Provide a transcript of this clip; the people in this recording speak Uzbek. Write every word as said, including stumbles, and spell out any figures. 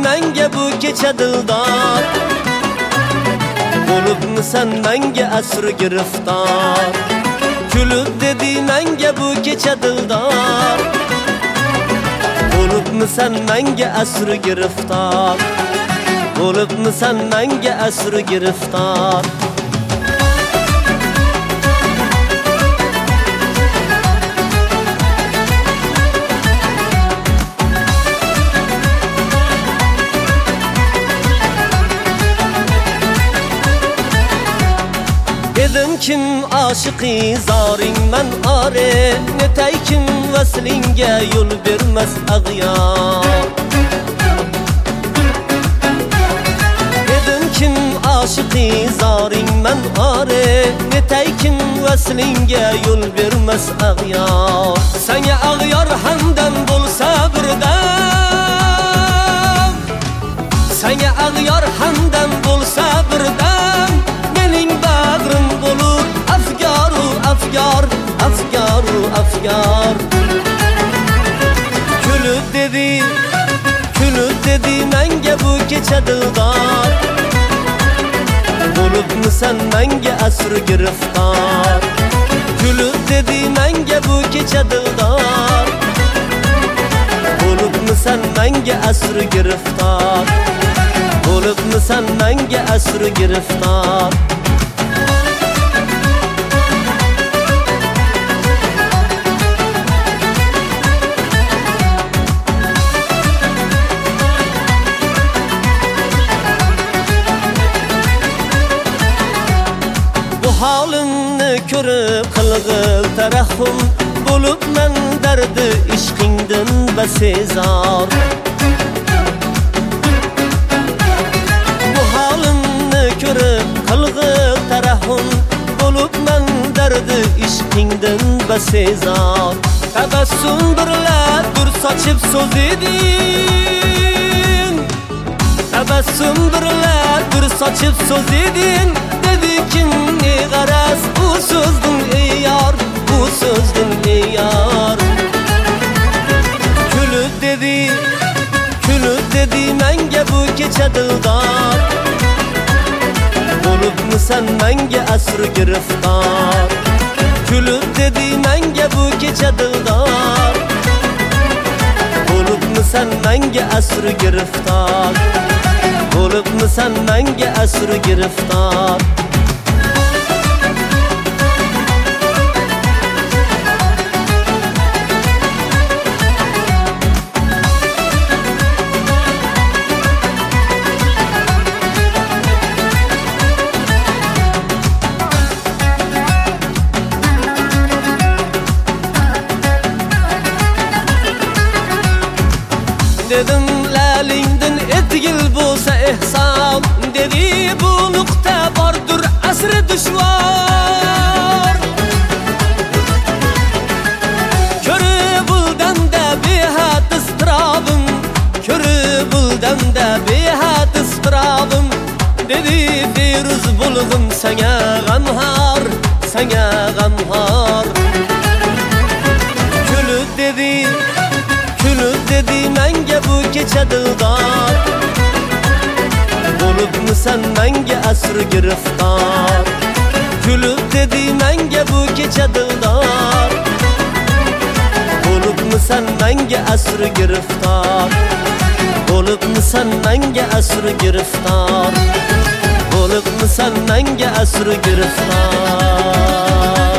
menga bu kecha dildor, bo'libmi sen menga asr giriftor. Kulib dedi menga bu kecha dildor, bo'libmi sen menga asr giriftor, bo'libmi sen menga asr giriftor. Dedim kim aşıqi zoring men are, netay kim vaslinga yo'l bermas ag'yor. Dedim kim aşıqi zoring men are, netay kim vaslinga yo'l bermas ag'yor. Senga ag'yor hamdam bo'lsa birdam, senga ag'yor hamdam bo'lsa birdam, mening bag'rim bo'lur afgoru afgor, afgoru afgor. Kulib dedi, kulib dedi menga bu kecha dildor, bo'libmi sen menga asr giriftor. Kulib dedi menga bu kecha dildor, bo'libmi sen menga asr giriftor, bo'libmi sen menga asr giriftor. Halimni ko'rib qilg'il tarahhum, bo'lib men dardi ishqingdan basezor. Bu halimni ko'rib qilg'il tarahhum, bo'lib men dardi ishqingdan basezor. Tabassum birla dur sochib so'z eding, tabassum birla dur sochib so'z eding. Dedi kim ne g'araz bu so'zdin ey yor, bu so'zdin ey yor. Kulib dedi, kulib dedi menga bu kecha dildor, bo'libmi sen menga asr giriftor. Kulib dedi menga bu kecha dildor, bo'libmi sen menga asr giriftor, bo'libmi sen menga asr giriftor. Dedim lalingdan etgil bo'lsa ehson, dedi bu nuqta bordur asri dushvor. Ko'rib buldamda behad istirobim, ko'rib buldamda behad istirobim. Dedi Feruz bo'lg'im senga g'amxor, senga g'amxor. Kulib dedi, kulib dedi menga bu kecha dildor, bo'libmi sen menga asr giriftor. Kulib dedi menga bu kecha dildor, bo'libmi sen menga asr giriftor, bo'libmi sen menga asr giriftor, bo'libmi sen menga asr giriftor.